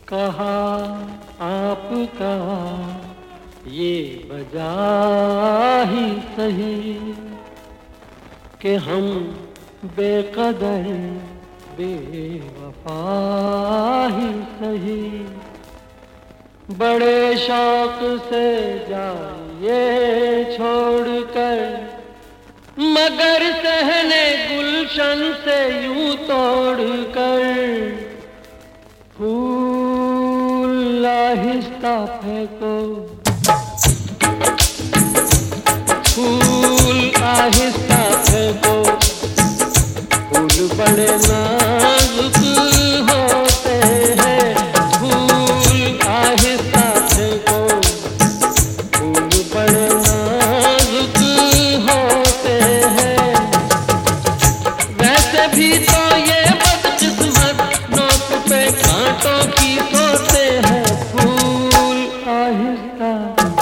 कहा आपका ये वजह ही सही कि हम बेकदर बेवफा ही सही। बड़े शौक से जाइए छोड़कर, मगर सहने गुलशन से यूं तोड़कर। फूल आहिस्ता फेंको, फूल आहिस्ता फेंको, फूल बड़े नाजुक होते हैं। फूल आहिस्ता फेंको, फूल बड़े नाजुक होते हैं। वैसे भी तो ये बदकिस्मत नोक पे कांटों की सोते हैं। फूल आहिस्ता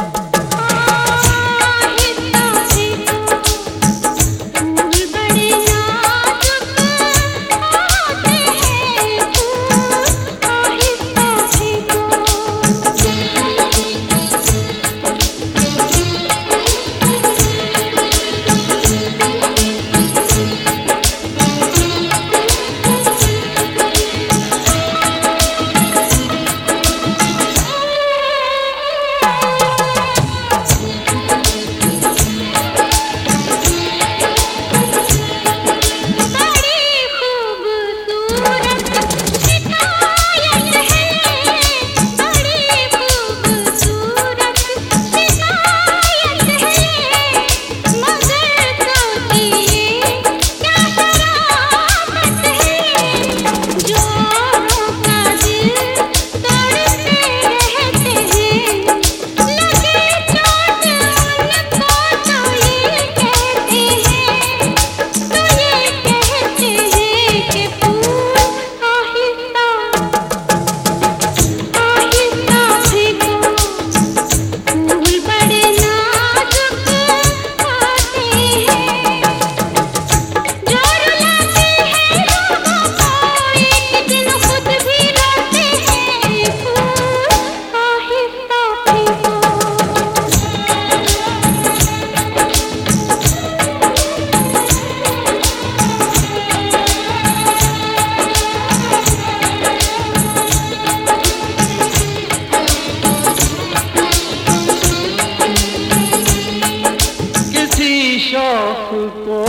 शौक को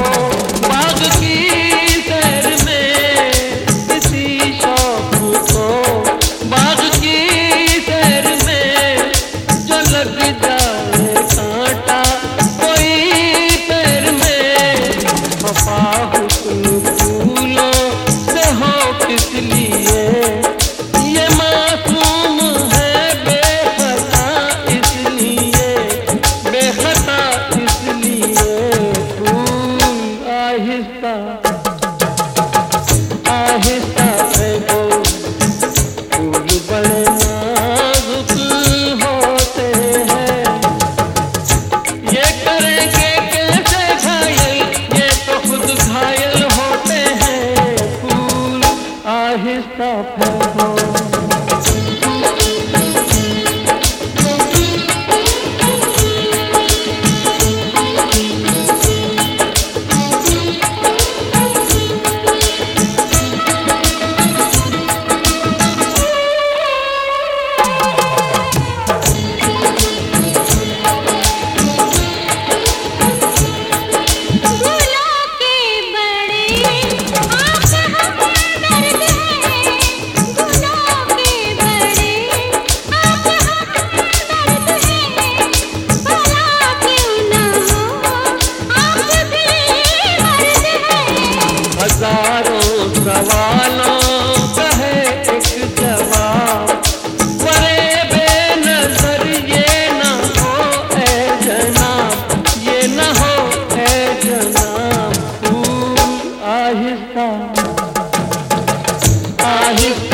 बाग की सैर में, किसी शौक को बाग की सैर में, जो लग जाए कांटा कोई पैर में। वफा हुस्न फूलों से हो किस लिए, ये मासूम है बेखता इसलिए, बेखता इसलिए। आहिस्ता आहिस्ता फेंको, फूल बड़े नाजुक होते हैं। ये करेंगे कैसे घायल, ये तो खुद घायल होते हैं। फूल आहिस्ता फेंको। हजारों सवालों का है एक जवाब, परे बेनजर ये न हो ए जनाब, ये न हो ए जनाब। फूल आहिस्ता आहिस्ता